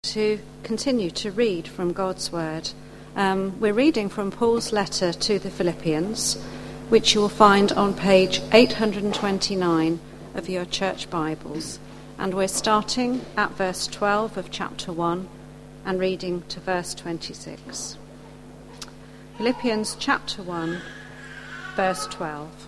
To continue to read from God's Word. We're reading from Paul's letter to the Philippians, which you will find on page 829 of your church Bibles. And we're starting at verse 12 of chapter 1 and reading to verse 26. Philippians chapter 1, verse 12.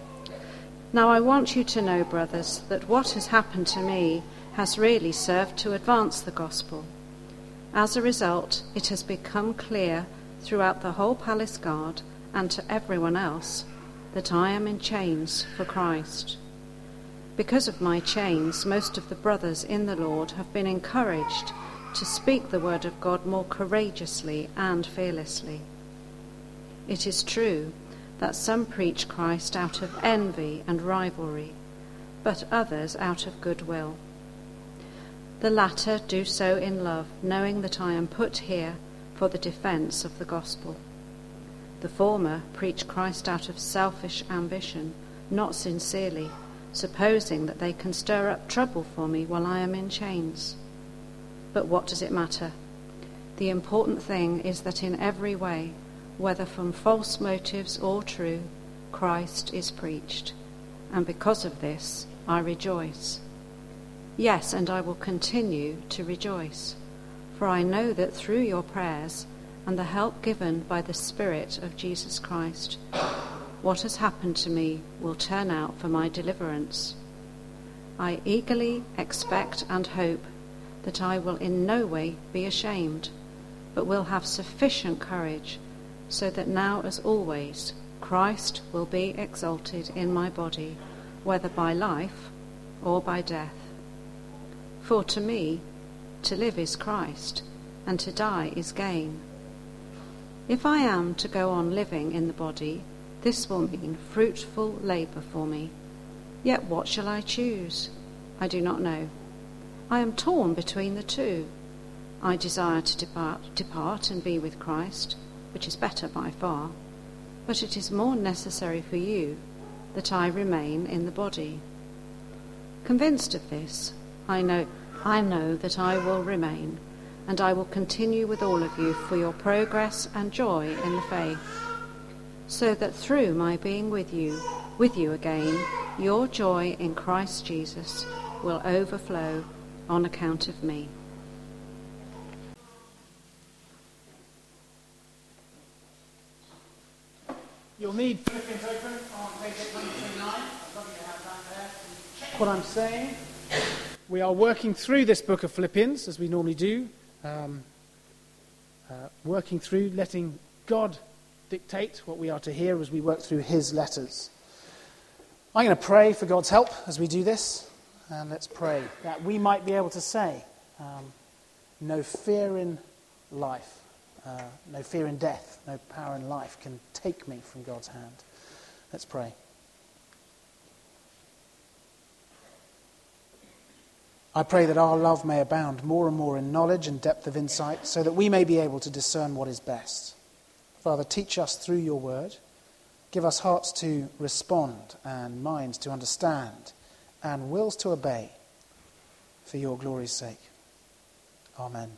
Now I want you to know, brothers, that what has happened to me has really served to advance the gospel. As a result, it has become clear throughout the whole palace guard and to everyone else that I am in chains for Christ. Because of my chains, most of the brothers in the Lord have been encouraged to speak the word of God more courageously and fearlessly. It is true that some preach Christ out of envy and rivalry, but others out of goodwill. The latter do so in love, knowing that I am put here for the defense of the gospel. The former preach Christ out of selfish ambition, not sincerely, supposing that they can stir up trouble for me while I am in chains. But what does it matter? The important thing is that in every way, whether from false motives or true, Christ is preached, and because of this I rejoice. Yes, and I will continue to rejoice, for I know that through your prayers and the help given by the Spirit of Jesus Christ, what has happened to me will turn out for my deliverance. I eagerly expect and hope that I will in no way be ashamed, but will have sufficient courage, so that now as always Christ will be exalted in my body, whether by life or by death. For to me, to live is Christ, and to die is gain. If I am to go on living in the body, this will mean fruitful labour for me. Yet what shall I choose? I do not know. I am torn between the two. I desire to depart and be with Christ, which is better by far, but it is more necessary for you that I remain in the body. Convinced of this, I know that I will remain, and I will continue with all of you for your progress and joy in the faith, so that through my being with you again, your joy in Christ Jesus will overflow on account of me. You'll need Philippians open on page 829. I'd love you to have that there. Check what I'm saying. We are working through this book of Philippians, as we normally do, working through, letting God dictate what we are to hear as we work through his letters. I'm going to pray for God's help as we do this, and let's pray that we might be able to say, no fear in life, no fear in death, no power in life can take me from God's hand. Let's pray. I pray that our love may abound more and more in knowledge and depth of insight, so that we may be able to discern what is best. Father, teach us through your word. Give us hearts to respond and minds to understand and wills to obey for your glory's sake. Amen.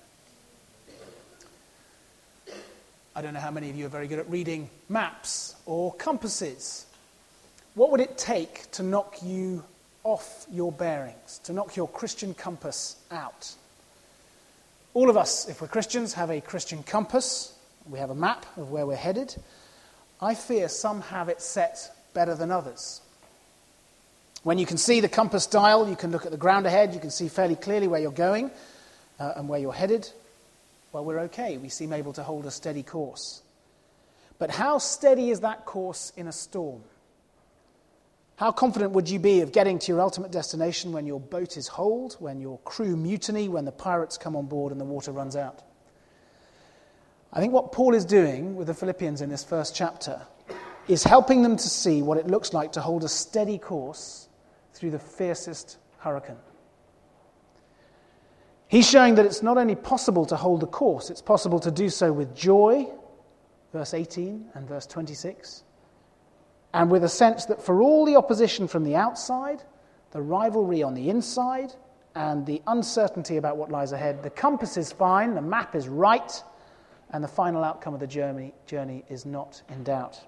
I don't know how many of you are very good at reading maps or compasses. What would it take to knock you off your bearings, to knock your Christian compass out? All of us, if we're Christians, have a Christian compass. We have a map of where we're headed. I fear some have it set better than others. When you can see the compass dial, you can look at the ground ahead, you can see fairly clearly where you're going and where you're headed. Well, we're okay. We seem able to hold a steady course. But how steady is that course in a storm? How confident would you be of getting to your ultimate destination when your boat is holed, when your crew mutiny, when the pirates come on board and the water runs out? I think what Paul is doing with the Philippians in this first chapter is helping them to see what it looks like to hold a steady course through the fiercest hurricane. He's showing that it's not only possible to hold the course, it's possible to do so with joy, verse 18 and verse 26, and with a sense that for all the opposition from the outside, the rivalry on the inside, and the uncertainty about what lies ahead, the compass is fine, the map is right, and the final outcome of the journey is not in doubt.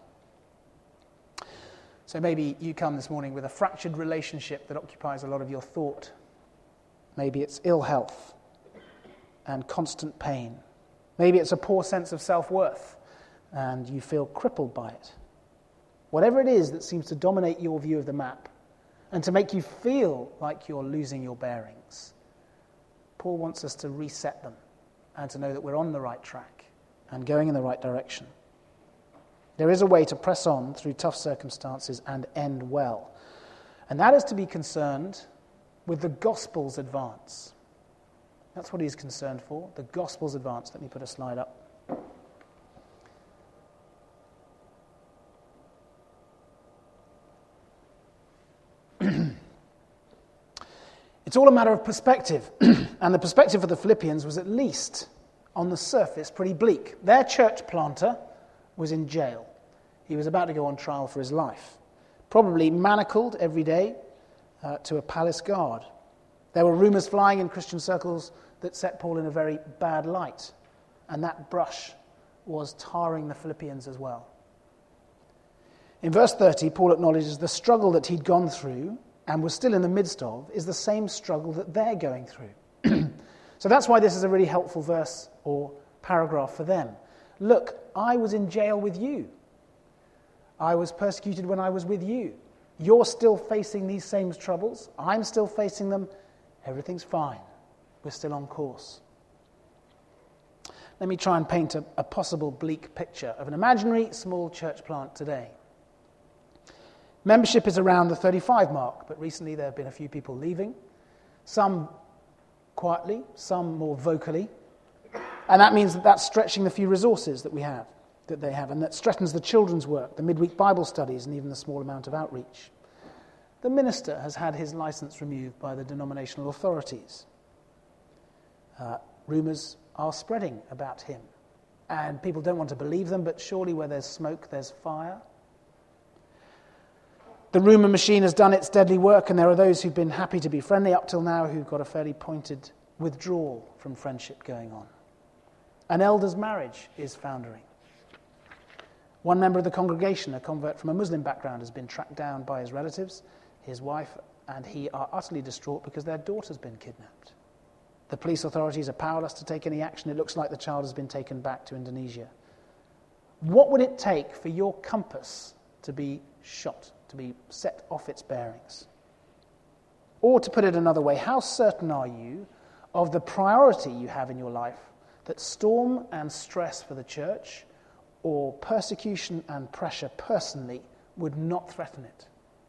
So maybe you come this morning with a fractured relationship that occupies a lot of your thought. Maybe it's ill health and constant pain. Maybe it's a poor sense of self-worth and you feel crippled by it. Whatever it is that seems to dominate your view of the map and to make you feel like you're losing your bearings, Paul wants us to reset them and to know that we're on the right track and going in the right direction. There is a way to press on through tough circumstances and end well. And that is to be concerned with the gospel's advance. That's what he's concerned for, the gospel's advance. Let me put a slide up. It's all a matter of perspective. And the perspective for the Philippians was, at least on the surface, pretty bleak. Their church planter was in jail. He was about to go on trial for his life, probably manacled every day to a palace guard. There were rumours flying in Christian circles that set Paul in a very bad light, and that brush was tarring the Philippians as well. In verse 30, Paul acknowledges the struggle that he'd gone through and was still in the midst of is the same struggle that they're going through. So that's why this is a really helpful verse or paragraph for them. Look, I was in jail with you. I was persecuted when I was with you. You're still facing these same troubles. I'm still facing them. Everything's fine. We're still on course. Let me try and paint a possible bleak picture of an imaginary small church plant today. Membership is around the 35 mark, but recently there have been a few people leaving. Some quietly, some more vocally. And that means that that's stretching the few resources that they have, and that threatens the children's work, the midweek Bible studies, and even the small amount of outreach. The minister has had his license removed by the denominational authorities. Rumours are spreading about him, and people don't want to believe them, but surely where there's smoke, there's fire. The rumour machine has done its deadly work, and there are those who've been happy to be friendly up till now who've got a fairly pointed withdrawal from friendship going on. An elder's marriage is foundering. One member of the congregation, a convert from a Muslim background, has been tracked down by his relatives. His wife and he are utterly distraught because their daughter's been kidnapped. The police authorities are powerless to take any action. It looks like the child has been taken back to Indonesia. What would it take for your compass to be shot, to be set off its bearings? Or to put it another way, how certain are you of the priority you have in your life that storm and stress for the church or persecution and pressure personally would not threaten it?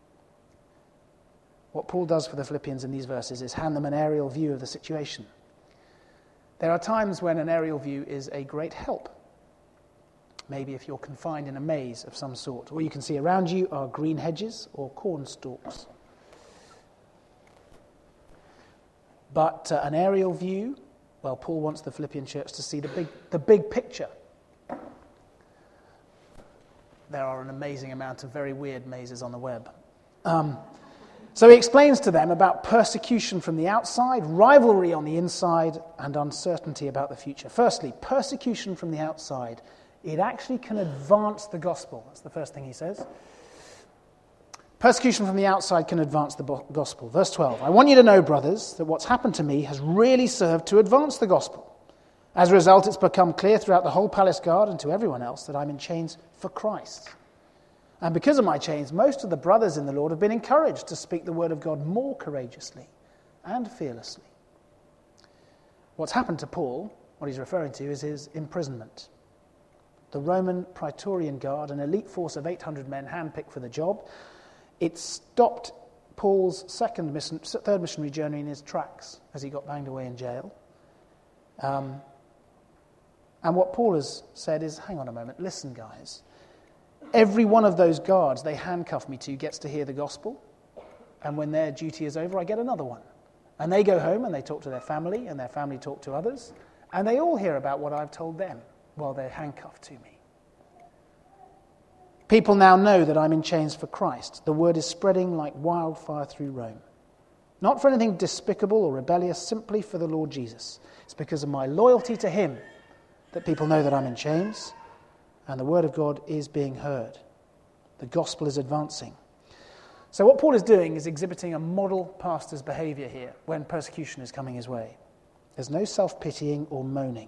What Paul does for the Philippians in these verses is hand them an aerial view of the situation. There are times when an aerial view is a great help. Maybe if you're confined in a maze of some sort. All you can see around you are green hedges or corn stalks. But an aerial view, well, Paul wants the Philippian church to see the big picture. There are an amazing amount of very weird mazes on the web. So he explains to them about persecution from the outside, rivalry on the inside, and uncertainty about the future. Firstly, persecution from the outside. It actually can advance the gospel. That's the first thing he says. Persecution from the outside can advance the gospel. Verse 12, I want you to know, brothers, that what's happened to me has really served to advance the gospel. As a result, it's become clear throughout the whole palace guard and to everyone else that I'm in chains for Christ. And because of my chains, most of the brothers in the Lord have been encouraged to speak the word of God more courageously and fearlessly. What's happened to Paul, what he's referring to, is his imprisonment. The Roman Praetorian Guard, an elite force of 800 men handpicked for the job, it stopped Paul's third missionary journey in his tracks as he got banged away in jail. And what Paul has said is, hang on a moment, listen guys. Every one of those guards they handcuff me to gets to hear the gospel, and when their duty is over, I get another one. And they go home and they talk to their family, and their family talk to others, and they all hear about what I've told them while they're handcuffed to me. People now know that I'm in chains for Christ. The word is spreading like wildfire through Rome. Not for anything despicable or rebellious, simply for the Lord Jesus. It's because of my loyalty to him that people know that I'm in chains, and the word of God is being heard. The gospel is advancing. So what Paul is doing is exhibiting a model pastor's behavior here when persecution is coming his way. There's no self-pitying or moaning.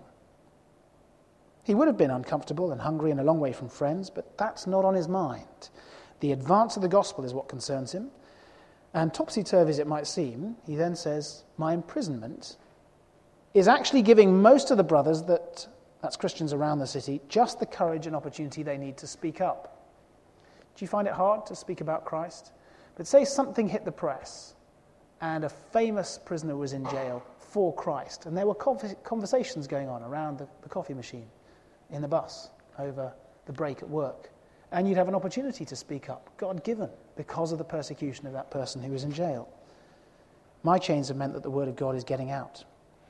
He would have been uncomfortable and hungry and a long way from friends, but that's not on his mind. The advance of the gospel is what concerns him. And topsy-turvy as it might seem, he then says, my imprisonment is actually giving most of the brothers, that's Christians around the city, just the courage and opportunity they need to speak up. Do you find it hard to speak about Christ? But say something hit the press and a famous prisoner was in jail for Christ, and there were conversations going on around the coffee machine in the bus over the break at work. And you'd have an opportunity to speak up, God-given, because of the persecution of that person who was in jail. My chains have meant that the word of God is getting out.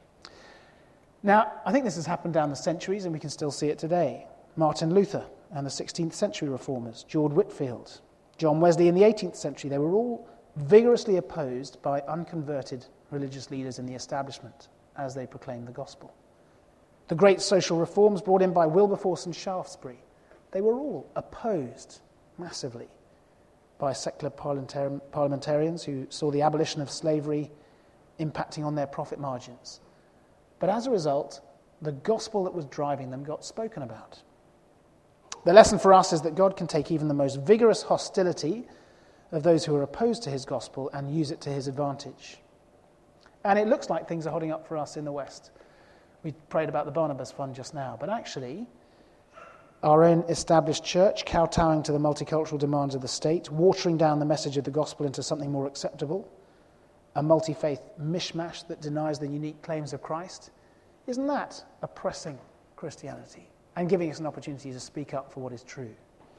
Now, I think this has happened down the centuries, and we can still see it today. Martin Luther and the 16th century reformers, George Whitefield, John Wesley in the 18th century, they were all vigorously opposed by unconverted religious leaders in the establishment as they proclaimed the gospel. The great social reforms brought in by Wilberforce and Shaftesbury, they were all opposed massively by secular parliamentarians who saw the abolition of slavery impacting on their profit margins. But as a result, the gospel that was driving them got spoken about. The lesson for us is that God can take even the most vigorous hostility of those who are opposed to his gospel and use it to his advantage. And it looks like things are holding up for us in the West. We prayed about the Barnabas Fund just now, but actually our own established church, kowtowing to the multicultural demands of the state, watering down the message of the gospel into something more acceptable, a multi-faith mishmash that denies the unique claims of Christ, isn't that oppressing Christianity and giving us an opportunity to speak up for what is true?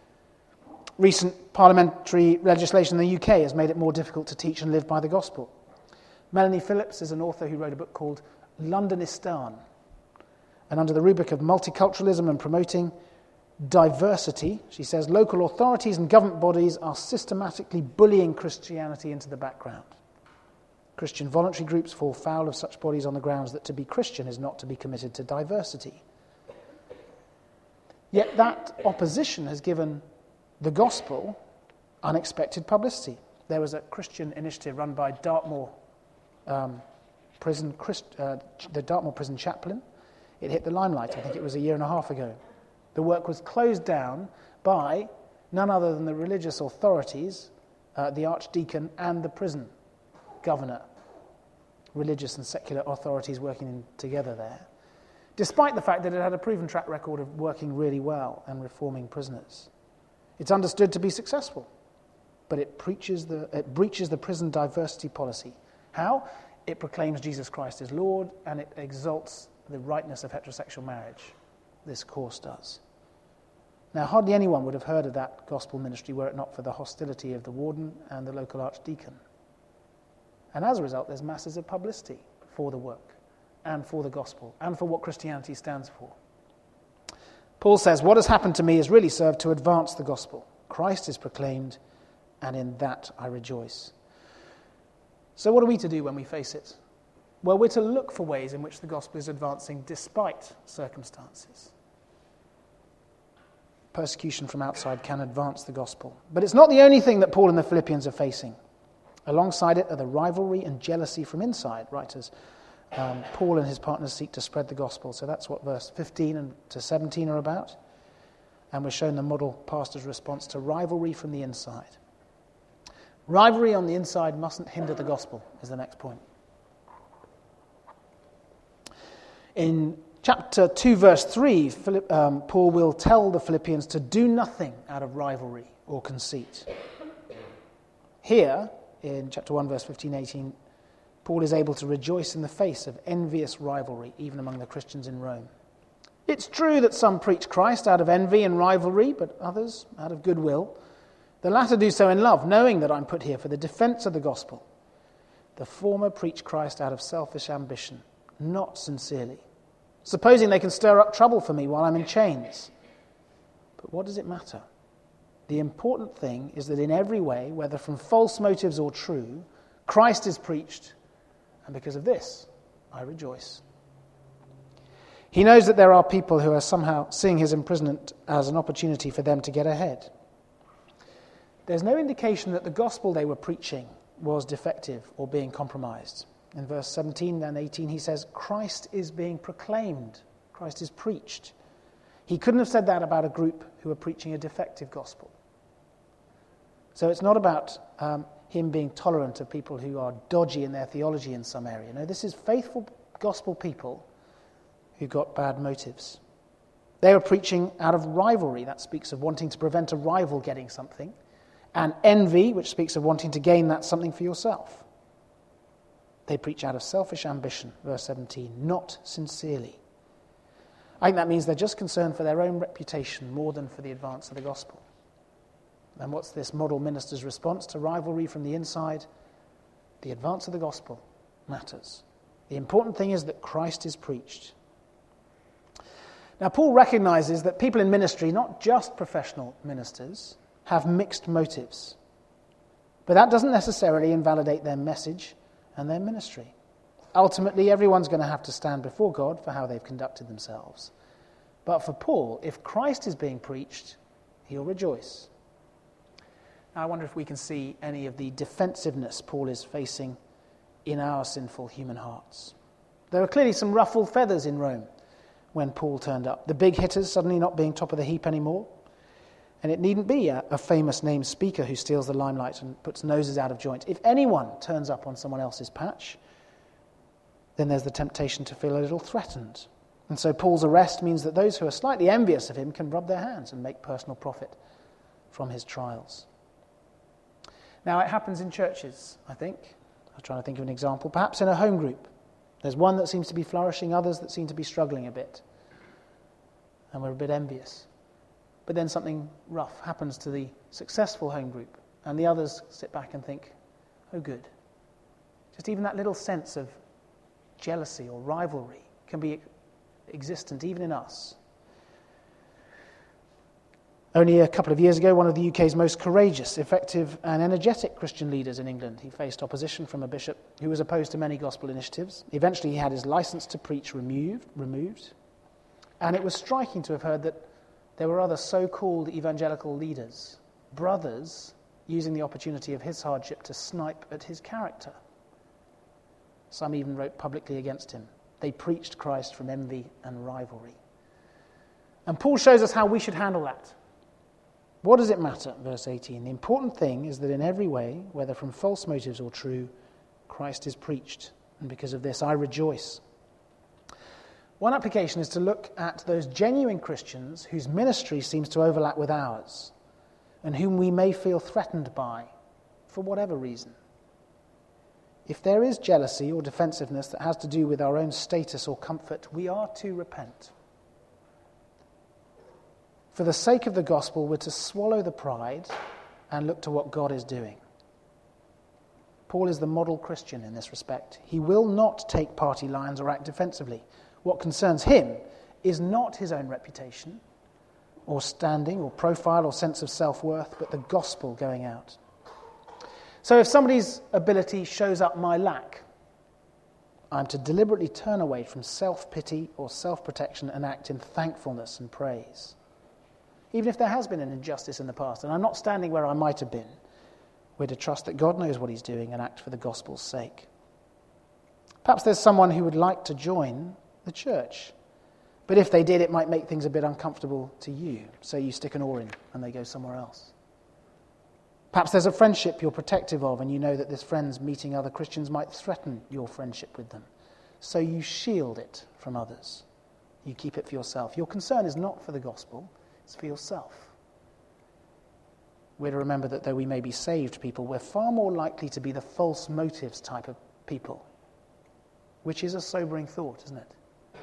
Recent parliamentary legislation in the UK has made it more difficult to teach and live by the gospel. Melanie Phillips is an author who wrote a book called Londonistan, and under the rubric of multiculturalism and promoting diversity, she says, local authorities and government bodies are systematically bullying Christianity into the background. Christian voluntary groups fall foul of such bodies on the grounds that to be Christian is not to be committed to diversity. Yet that opposition has given the gospel unexpected publicity. There was a Christian initiative run by Dartmoor the Dartmoor prison chaplain. It hit the limelight, I think it was a year and a half ago. The work was closed down by none other than the religious authorities, the archdeacon and the prison governor. Religious and secular authorities working together there, despite the fact that it had a proven track record of working really well and reforming prisoners. It's understood to be successful, but it breaches the prison diversity policy. How? It proclaims Jesus Christ as Lord, and it exalts the rightness of heterosexual marriage. This course does. Now, hardly anyone would have heard of that gospel ministry were it not for the hostility of the warden and the local archdeacon. And as a result, there's masses of publicity for the work and for the gospel and for what Christianity stands for. Paul says, what has happened to me has really served to advance the gospel. Christ is proclaimed, and in that I rejoice. So what are we to do when we face it? Well, we're to look for ways in which the gospel is advancing despite circumstances. Persecution from outside can advance the gospel. But it's not the only thing that Paul and the Philippians are facing. Alongside it are the rivalry and jealousy from inside, right, as Paul and his partners seek to spread the gospel. So that's what verse 15 to 17 are about. And we're shown the model pastor's response to rivalry from the inside. Rivalry on the inside mustn't hinder the gospel, is the next point. In chapter 2, verse 3, Paul will tell the Philippians to do nothing out of rivalry or conceit. Here, in chapter 1, verse 15-18, Paul is able to rejoice in the face of envious rivalry, even among the Christians in Rome. It's true that some preach Christ out of envy and rivalry, but others out of goodwill. The latter do so in love, knowing that I'm put here for the defense of the gospel. The former preach Christ out of selfish ambition, not sincerely, supposing they can stir up trouble for me while I'm in chains. But what does it matter? The important thing is that in every way, whether from false motives or true, Christ is preached, and because of this, I rejoice. He knows that there are people who are somehow seeing his imprisonment as an opportunity for them to get ahead. There's no indication that the gospel they were preaching was defective or being compromised. In verse 17 and 18 he says, Christ is being proclaimed. Christ is preached. He couldn't have said that about a group who were preaching a defective gospel. So it's not about him being tolerant of people who are dodgy in their theology in some area. No, this is faithful gospel people who got bad motives. They were preaching out of rivalry. That speaks of wanting to prevent a rival getting something. And envy, which speaks of wanting to gain that something for yourself. They preach out of selfish ambition, verse 17, not sincerely. I think that means they're just concerned for their own reputation more than for the advance of the gospel. And what's this model minister's response to rivalry from the inside? The advance of the gospel matters. The important thing is that Christ is preached. Now, Paul recognizes that people in ministry, not just professional ministers, have mixed motives. But that doesn't necessarily invalidate their message and their ministry. Ultimately, everyone's going to have to stand before God for how they've conducted themselves. But for Paul, if Christ is being preached, he'll rejoice. Now, I wonder if we can see any of the defensiveness Paul is facing in our sinful human hearts. There were clearly some ruffled feathers in Rome when Paul turned up. The big hitters suddenly not being top of the heap anymore. And it needn't be a famous named speaker who steals the limelight and puts noses out of joint. If anyone turns up on someone else's patch, then there's the temptation to feel a little threatened. And so Paul's arrest means that those who are slightly envious of him can rub their hands and make personal profit from his trials. Now, it happens in churches, I think. I was trying to think of an example. Perhaps in a home group. There's one that seems to be flourishing, others that seem to be struggling a bit. And we're a bit envious. But then something rough happens to the successful home group, and the others sit back and think, oh good. Just even that little sense of jealousy or rivalry can be existent even in us. Only a couple of years ago, one of the UK's most courageous, effective and energetic Christian leaders in England, he faced opposition from a bishop who was opposed to many gospel initiatives. Eventually he had his licence to preach removed, and it was striking to have heard that there were other so-called evangelical leaders, brothers, using the opportunity of his hardship to snipe at his character. Some even wrote publicly against him. They preached Christ from envy and rivalry. And Paul shows us how we should handle that. What does it matter? Verse 18. The important thing is that in every way, whether from false motives or true, Christ is preached. And because of this, I rejoice. One application is to look at those genuine Christians whose ministry seems to overlap with ours and whom we may feel threatened by for whatever reason. If there is jealousy or defensiveness that has to do with our own status or comfort, we are to repent. For the sake of the gospel, we're to swallow the pride and look to what God is doing. Paul is the model Christian in this respect. He will not take party lines or act defensively. What concerns him is not his own reputation or standing or profile or sense of self-worth, but the gospel going out. So if somebody's ability shows up my lack, I'm to deliberately turn away from self-pity or self-protection and act in thankfulness and praise. Even if there has been an injustice in the past and I'm not standing where I might have been, we're to trust that God knows what he's doing and act for the gospel's sake. Perhaps there's someone who would like to join the church. But if they did, it might make things a bit uncomfortable to you. So you stick an oar in and they go somewhere else. Perhaps there's a friendship you're protective of and you know that this friend's meeting other Christians might threaten your friendship with them. So you shield it from others. You keep it for yourself. Your concern is not for the gospel, it's for yourself. We're to remember that though we may be saved people, we're far more likely to be the false motives type of people, which is a sobering thought, isn't it?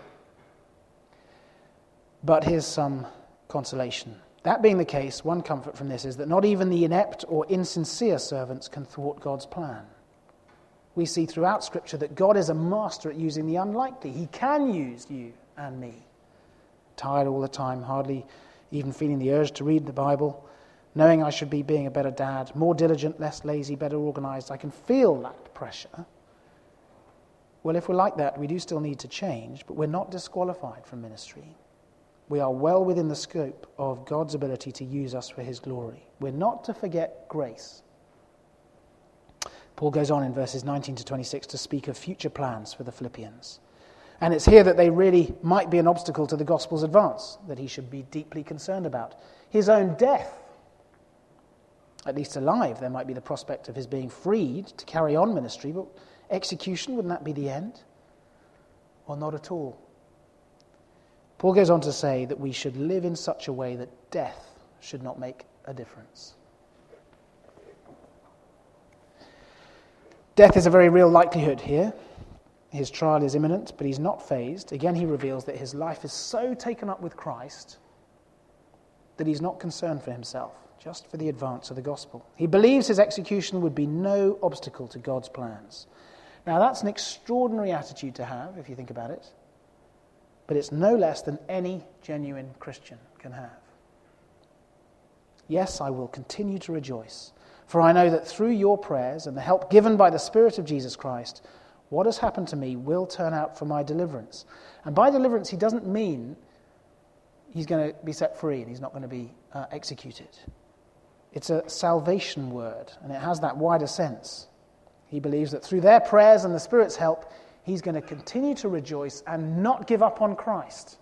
But here's some consolation. That being the case, one comfort from this is that not even the inept or insincere servants can thwart God's plan. We see throughout Scripture that God is a master at using the unlikely. He can use you and me. Tired all the time, hardly even feeling the urge to read the Bible, knowing I should be being a better dad, more diligent, less lazy, better organized. I can feel that pressure. Well, if we're like that, we do still need to change, but we're not disqualified from ministry. We are well within the scope of God's ability to use us for his glory. We're not to forget grace. Paul goes on in verses 19 to 26 to speak of future plans for the Philippians. And it's here that they really might be an obstacle to the gospel's advance, that he should be deeply concerned about. His own death, at least alive, there might be the prospect of his being freed to carry on ministry, but execution, wouldn't that be the end? Or not at all? Paul goes on to say that we should live in such a way that death should not make a difference. Death is a very real likelihood here. His trial is imminent, but he's not fazed. Again, he reveals that his life is so taken up with Christ that he's not concerned for himself, just for the advance of the gospel. He believes his execution would be no obstacle to God's plans. Now, that's an extraordinary attitude to have, if you think about it, but it's no less than any genuine Christian can have. Yes, I will continue to rejoice, for I know that through your prayers and the help given by the Spirit of Jesus Christ, what has happened to me will turn out for my deliverance. And by deliverance, he doesn't mean he's going to be set free and he's not going to be executed. It's a salvation word, and it has that wider sense. He believes that through their prayers and the Spirit's help, he's going to continue to rejoice and not give up on Christ.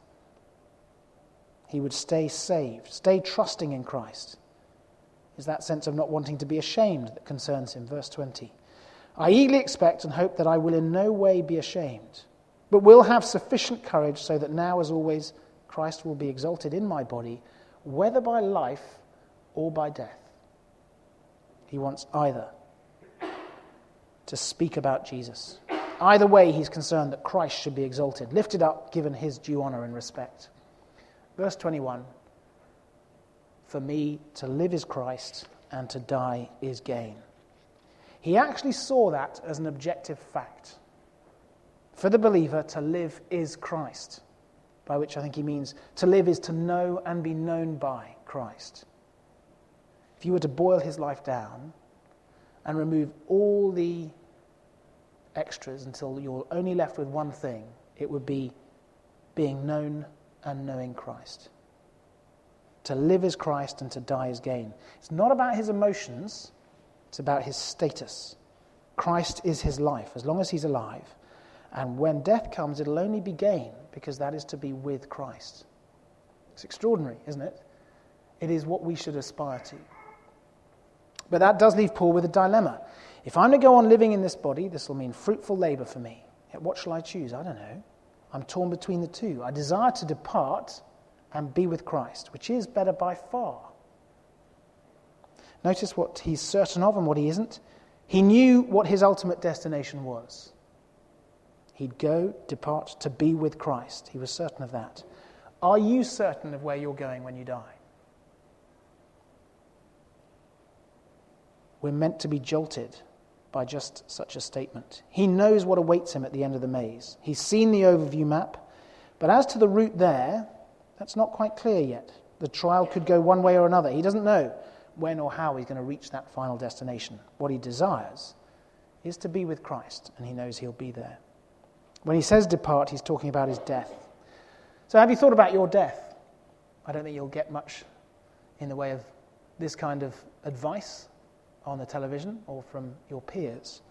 He would stay saved, stay trusting in Christ. It's that sense of not wanting to be ashamed that concerns him. Verse 20. I eagerly expect and hope that I will in no way be ashamed, but will have sufficient courage so that now, as always, Christ will be exalted in my body, whether by life or by death. He wants either to speak about Jesus. Either way, he's concerned that Christ should be exalted, lifted up, given his due honor and respect. Verse 21, for me to live is Christ and to die is gain. He actually saw that as an objective fact. For the believer, to live is Christ, by which I think he means to live is to know and be known by Christ. If you were to boil his life down and remove all the extras until you're only left with one thing, it would be being known and knowing Christ. To live is Christ and to die is gain. It's not about his emotions, it's about his status. Christ is his life, as long as he's alive. And when death comes, it'll only be gain, because that is to be with Christ. It's extraordinary, isn't it? It is what we should aspire to. But that does leave Paul with a dilemma. If I'm to go on living in this body, this will mean fruitful labor for me. Yet what shall I choose? I don't know. I'm torn between the two. I desire to depart and be with Christ, which is better by far. Notice what he's certain of and what he isn't. He knew what his ultimate destination was. He'd go, depart, to be with Christ. He was certain of that. Are you certain of where you're going when you die? We're meant to be jolted by just such a statement. He knows what awaits him at the end of the maze. He's seen the overview map, but as to the route there, that's not quite clear yet. The trial could go one way or another. He doesn't know when or how he's going to reach that final destination. What he desires is to be with Christ, and he knows he'll be there. When he says depart, he's talking about his death. So have you thought about your death? I don't think you'll get much in the way of this kind of advice on the television or from your peers.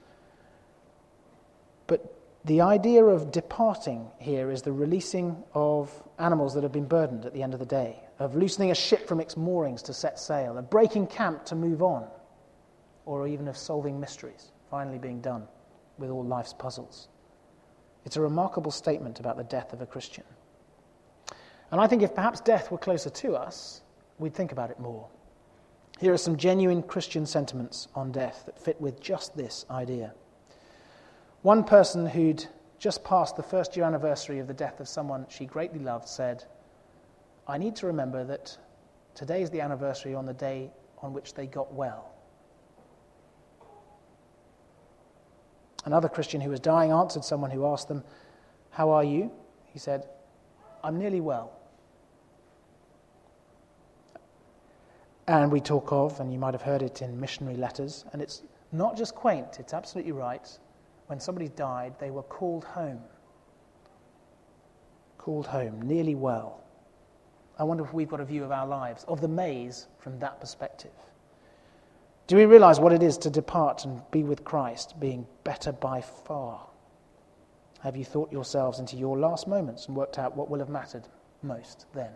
But the idea of departing here is the releasing of animals that have been burdened at the end of the day, of loosening a ship from its moorings to set sail, of breaking camp to move on, or even of solving mysteries, finally being done with all life's puzzles. It's a remarkable statement about the death of a Christian. And I think if perhaps death were closer to us, we'd think about it more. Here are some genuine Christian sentiments on death that fit with just this idea. One person who'd just passed the first year anniversary of the death of someone she greatly loved said, I need to remember that today is the anniversary on the day on which they got well. Another Christian who was dying answered someone who asked them, how are you? He said, I'm nearly well. And we talk of, and you might have heard it in missionary letters, and it's Not just quaint, it's absolutely right. When somebody died, they were called home. Called home, nearly well. I wonder if we've got a view of our lives, of the maze, from that perspective. Do we realize what it is to depart and be with Christ, being better by far? Have you thought yourselves into your last moments and worked out what will have mattered most then?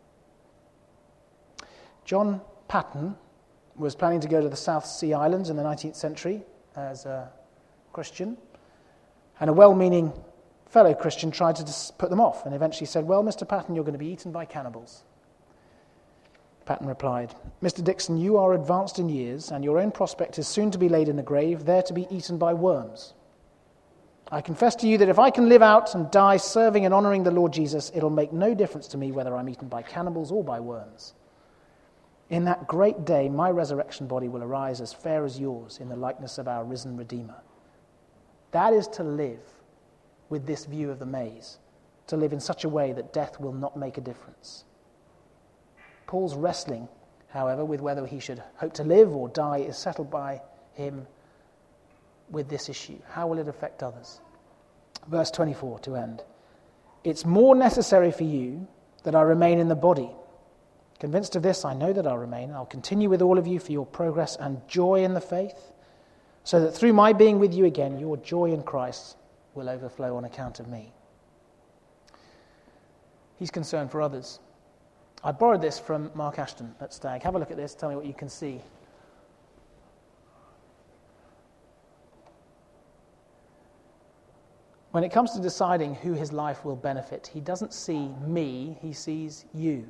John Paton was planning to go to the South Sea Islands in the 19th century as a Christian, and a well-meaning fellow Christian tried to put them off and eventually said, "Well, Mr. Paton, you're going to be eaten by cannibals." Paton replied, "Mr. Dixon, you are advanced in years, and your own prospect is soon to be laid in the grave, there to be eaten by worms. I confess to you that if I can live out and die serving and honouring the Lord Jesus, it'll make no difference to me whether I'm eaten by cannibals or by worms. In that great day, my resurrection body will arise as fair as yours in the likeness of our risen Redeemer." That is to live with this view of the maze, to live in such a way that death will not make a difference. Paul's wrestling, however, with whether he should hope to live or die is settled by him with this issue. How will it affect others? Verse 24 to end. "It's more necessary for you that I remain in the body. Convinced of this, I know that I'll remain. I'll continue with all of you for your progress and joy in the faith, so that through my being with you again, your joy in Christ will overflow on account of me." He's concerned for others. I borrowed this from Mark Ashton at Stag. Have a look at this, tell me what you can see. When it comes to deciding who his life will benefit, he doesn't see me, he sees you.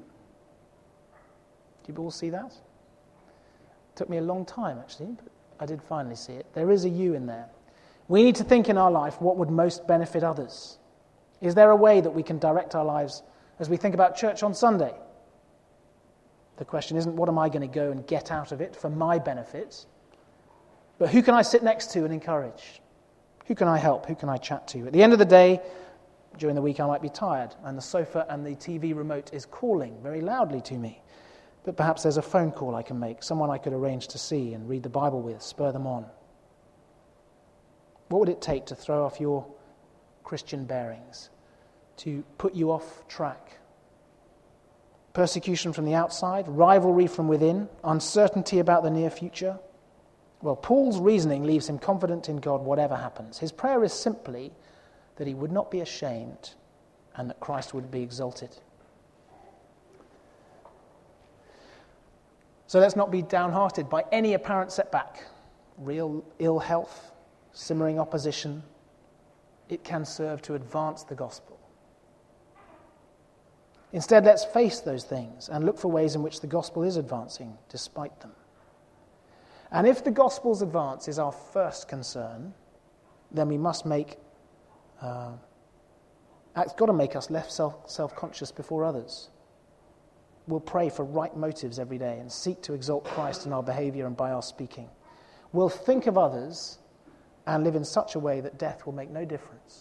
Do you all see that? It took me a long time, actually, but I did finally see it. There is a you in there. We need to think in our life what would most benefit others. Is there a way that we can direct our lives as we think about church on Sunday? The question isn't what am I going to go and get out of it for my benefit, but who can I sit next to and encourage? Who can I help? Who can I chat to? At the end of the day, during the week I might be tired and the sofa and the TV remote is calling very loudly to me. But perhaps there's a phone call I can make, someone I could arrange to see and read the Bible with, spur them on. What would it take to throw off your Christian bearings, to put you off track? Persecution from the outside, rivalry from within, uncertainty about the near future? Well, Paul's reasoning leaves him confident in God whatever happens. His prayer is simply that he would not be ashamed and that Christ would be exalted. So let's not be downhearted by any apparent setback, real ill health, simmering opposition. It can serve to advance the gospel. Instead, let's face those things and look for ways in which the gospel is advancing despite them. And if the gospel's advance is our first concern, then we must it's got to make us less self-conscious before others. We'll pray for right motives every day and seek to exalt Christ in our behavior and by our speaking. We'll think of others and live in such a way that death will make no difference.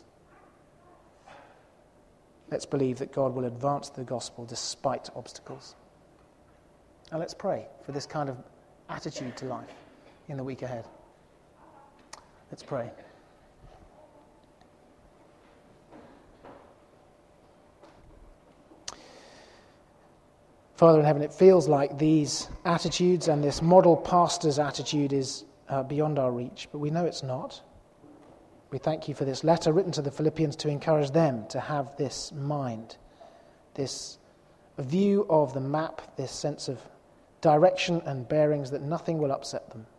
Let's believe that God will advance the gospel despite obstacles. And let's pray for this kind of attitude to life in the week ahead. Let's pray. Father in heaven, it feels like these attitudes and this model pastor's attitude is beyond our reach, but we know it's not. We thank you for this letter written to the Philippians to encourage them to have this mind, this view of the map, this sense of direction and bearings that nothing will upset them.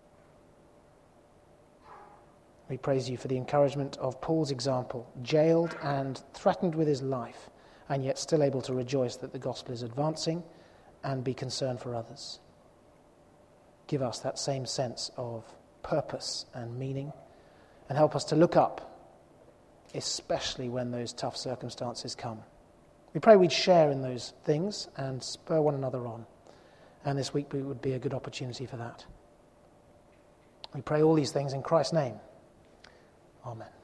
We praise you for the encouragement of Paul's example, jailed and threatened with his life, and yet still able to rejoice that the gospel is advancing and be concerned for others. Give us that same sense of purpose and meaning, and help us to look up, especially when those tough circumstances come. We pray we'd share in those things and spur one another on, and this week would be a good opportunity for that. We pray all these things in Christ's name. Amen.